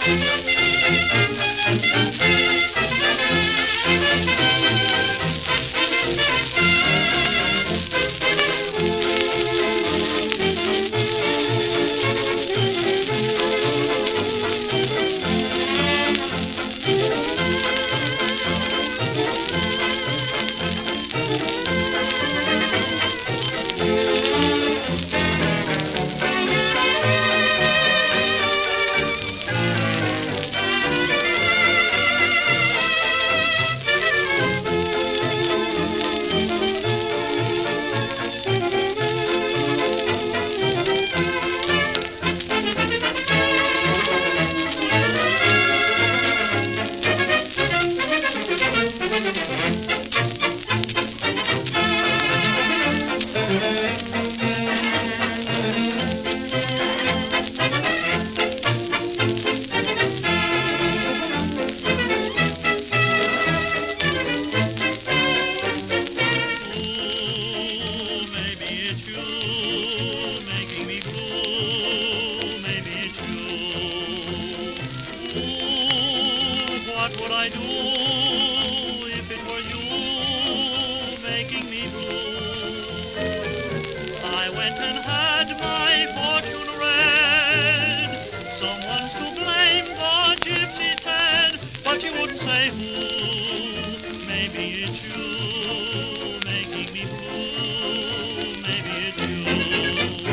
What would I do if it were you making me blue? I went and had my fortune read. Someone's to blame, the gypsy said, but she wouldn't say who. Maybe it's you making me blue. Maybe it's you.